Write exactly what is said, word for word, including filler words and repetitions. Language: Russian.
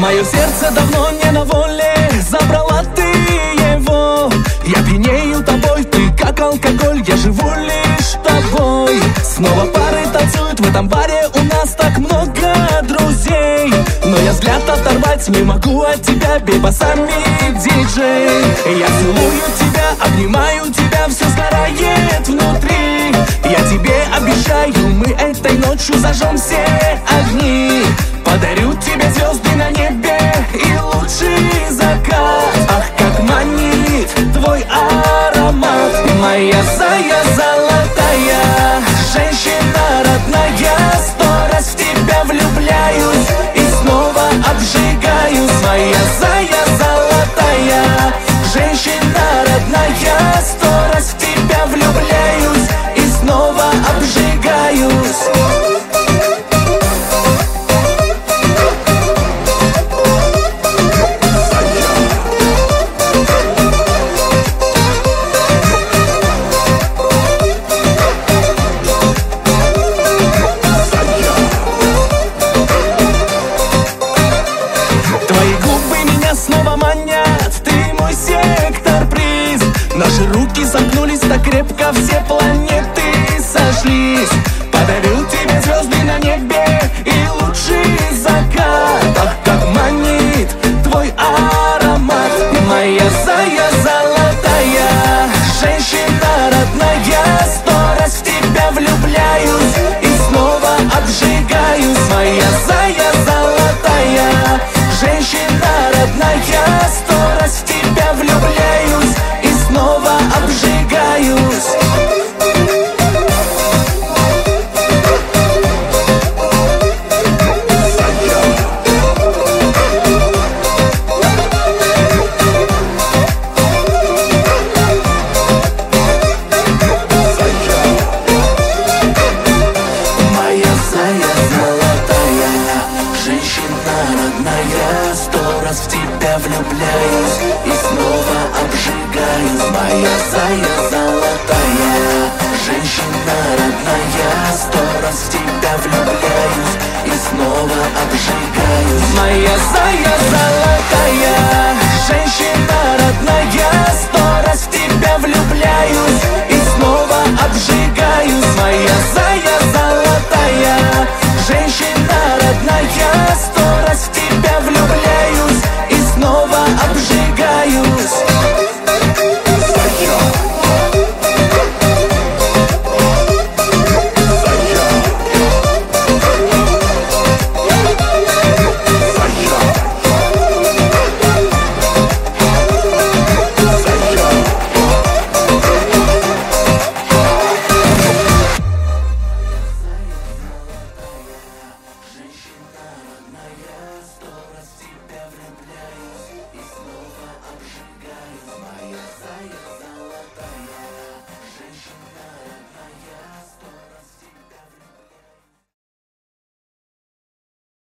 Мое сердце давно не на воле, забрала ты его. Я пьянею тобой, ты как алкоголь, я живу лишь тобой. Снова пары танцуют в этом баре, у нас так много друзей. Но я взгляд оторвать не могу от тебя, бейбасами диджей. Я целую тебя, обнимаю тебя, все сгорает внутри. Я тебе обещаю, мы этой ночью зажжем все огни. Подарю тебе звезды на небе и лучший закат. Ах, как манит твой аромат. Моя зая золотая, женщина родная, сто раз в тебя влюбляюсь и снова обжигаюсь. Моя зая золотая, женщина родная, сто раз в тебя влюбляюсь и снова обжигаюсь. Наши руки сомкнулись так крепко, все планеты сошлись. Подарил тебе звезды на небе и лучший закат. Ах, как манит твой аромат. Моя зая золотая, женщина родная, сто раз в тебя влюбляюсь и снова обжигаюсь. Моя зая золотая, женщина родная, сто раз в тебя влюбляюсь и снова обжигаюсь. Моя зая золотая, женщина родная, сто раз в тебя влюбляюсь и снова обжигаюсь. Моя зая золотая, женщина родная, сто раз в тебя влюбляюсь и снова обжигаюсь. Моя зая золотая,